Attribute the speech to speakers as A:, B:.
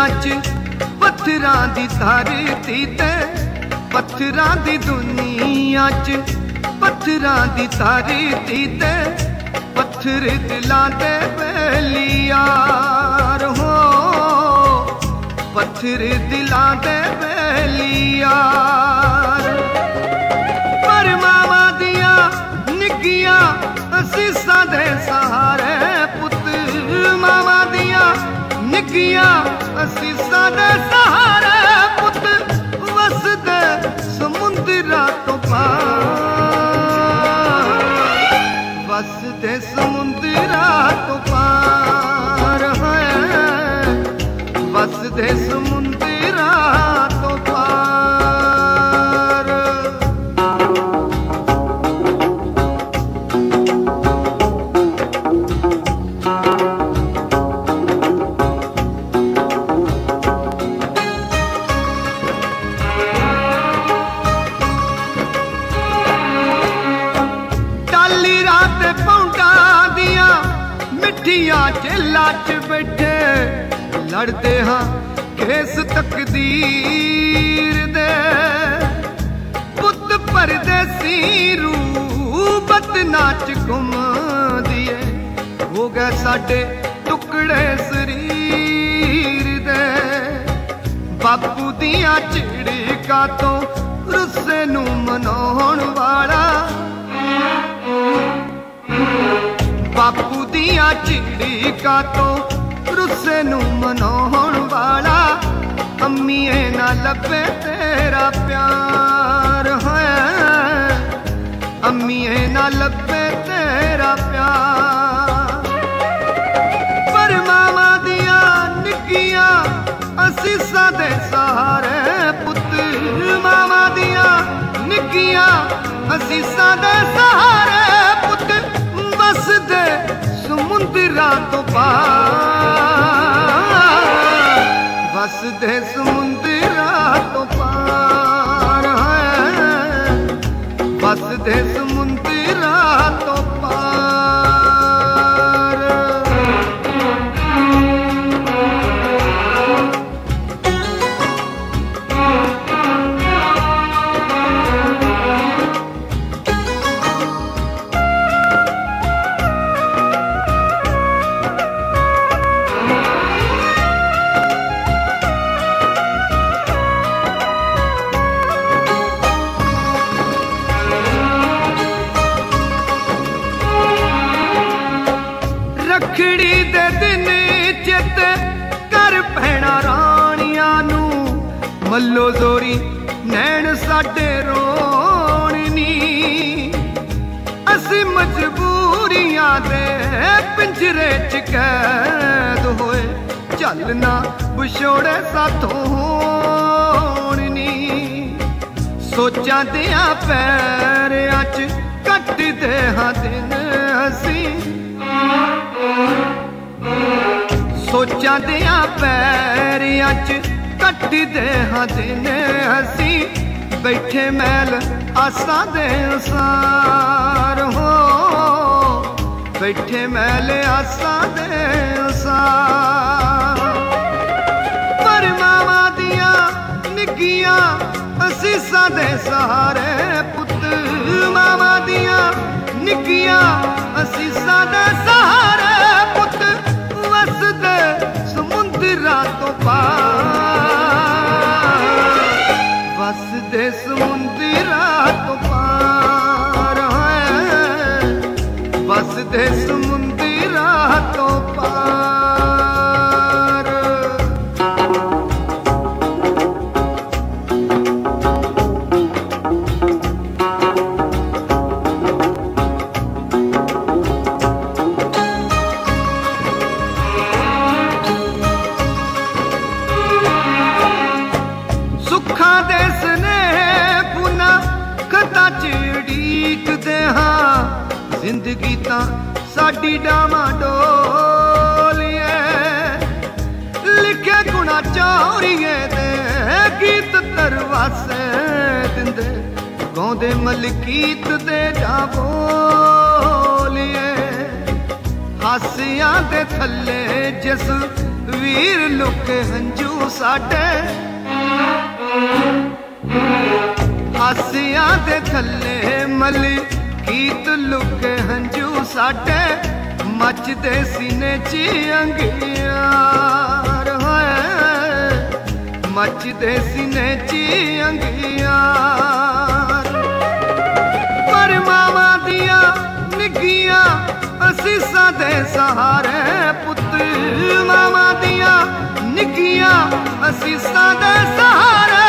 A: च पत्थरां दी धरती ते पत्थरां दी दुनिया च पत्थरां दी धरती ते पत्थर दिलां दे बेलियार हो पत्थर दिलां दे बेलियार पर मामा दिया निगिया असीसां दे सहारे पुत मामा दिया निगिया असीसां दे सहारे पुत वसदे समुंदरा तो पार वसदे समुंदरा तो पार है वसदे समुंदरा तो पार। टाली रात पौंडा दिया मिठिया जेला च बैठे लड़ते हाँ केस तकदीर दे पुत परदेसी रूबत नाच घुम दिए हो गए साडे टुकड़े शरीर दे बापू दिया चिड़का तो रुस्से नू मनाउण वाला बापू दिया चिड़का तो रुस्से नू मनाउण वाला अम्मीए ना लभे तेरा प्यार है अम्मीए ना लभे तेरा प्यार पर मामा दिया निगिया असीसां दे सहारे पुत मामा दिया निगिया असीसां दे सहारे पुत वसदे समुंदरा तो पार वसदे समुंदरा तो पार है वसदे समुंदरा तो पार। रखड़ी दे दिन चित कर भैणा राणियां नू मल्लो जोरी नैण साडे रोणनी असी मजबूरियां दे पिंजरे च कैद होए चलना विछोड़े साथों होणनी सोचां दिया पैरियां च कटदे हां दिन असी सोचां दिया पैरियां च कटदे हां दिन असी बैठे मैल आसां दे असार हो बैठे मैल आसां दे असार पर मामा दिया निगिया असीसां दे सहारे पुत मामा दिया निगिया असीसां दे सहारे पुत वसदे समुंदरा तो पार वसदे समुंदरा तो पार है वसदे समुंदरा तो पार। सुखा दे स्नेह पुना खता चिड़ीकदे हाँ जिंदगी तां साडी डामाडोल लिखे गुणा चौरिए दे गीत तरवासे दिंदे गाउंदे मलकीत दे जा बोलिए हासियां दे थल्ले जिस वीर लुके हंजू साडे हासियां दे थल्ले मली गीत लुके हंजू साडे मचदे सीने च अंगियार होए मचदे सीने च अंगियार पर मावा दिया निगिया असीसां दे सहारे पुत मावा दिया निगिया असीसां दे सहारे